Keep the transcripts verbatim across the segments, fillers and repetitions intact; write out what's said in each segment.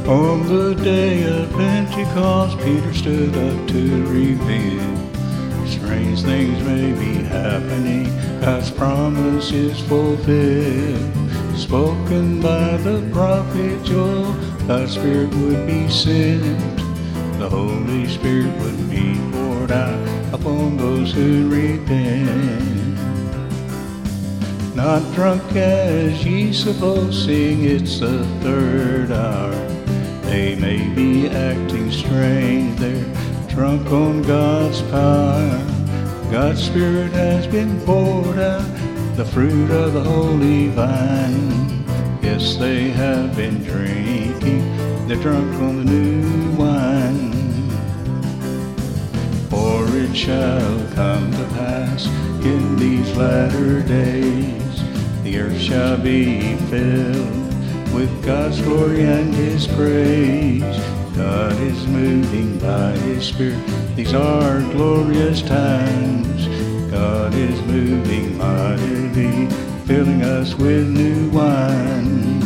On the day of Pentecost, Peter stood up to reveal strange things may be happening. God's promise is fulfilled. Spoken by the prophet Joel, God's Spirit would be sent. The Holy Spirit would be poured out upon those who repent. Not drunk as ye suppose, seeing it's the third hour. They may be acting strange, they're drunk on God's power. God's Spirit has been poured out, the fruit of the holy vine. Yes, they have been drinking, they're drunk on the new wine. For it shall come to pass in these latter days, the earth shall be filled with God's glory and His praise. God is moving by His Spirit, these are glorious times. God is moving mightily, filling us with new wine.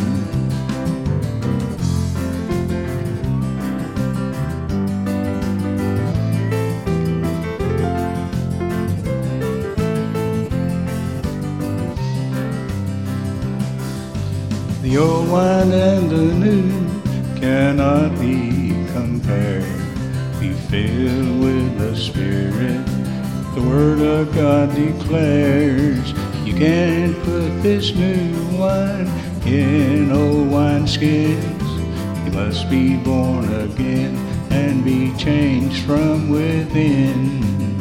The old wine and the new cannot be compared. Be filled with the Spirit, the Word of God declares. You can't put this new wine in old wineskins. You must be born again and be changed from within.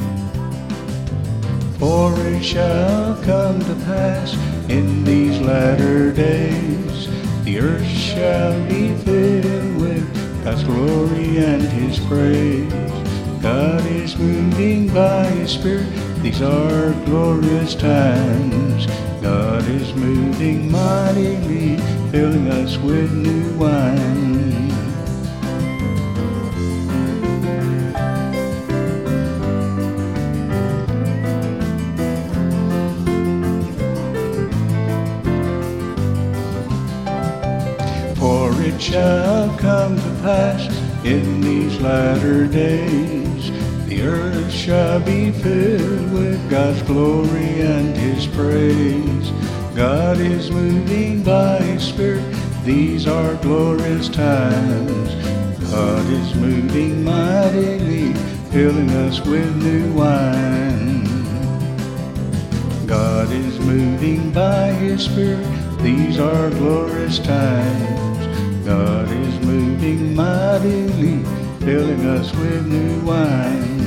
For it shall come to pass in these latter days, the earth shall be filled with God's glory and His praise. God is moving by His Spirit, these are glorious times. God is moving mightily, filling us with new wine. For it shall come to pass in these latter days, the earth shall be filled with God's glory and His praise. God is moving by His Spirit, these are glorious times. God is moving mightily, filling us with new wine. God is moving by His Spirit, these are glorious times. God is moving mightily, filling us with new wine.